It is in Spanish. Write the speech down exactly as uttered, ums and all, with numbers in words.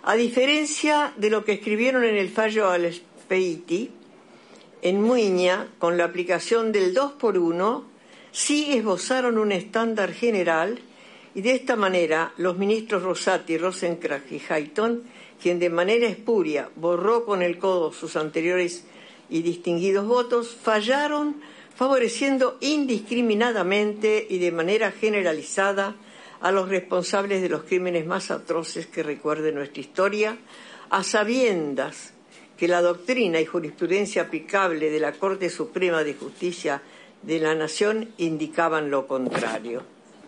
A diferencia de lo que escribieron en el fallo Alespeiti, en Muiña, con la aplicación del dos por uno, sí esbozaron un estándar general y de esta manera los ministros Rosati, Rosenkrantz y Hayton, quien de manera espuria borró con el codo sus anteriores y distinguidos votos, fallaron favoreciendo indiscriminadamente y de manera generalizada a los responsables de los crímenes más atroces que recuerde nuestra historia, a sabiendas que la doctrina y jurisprudencia aplicable de la Corte Suprema de Justicia de la Nación indicaban lo contrario.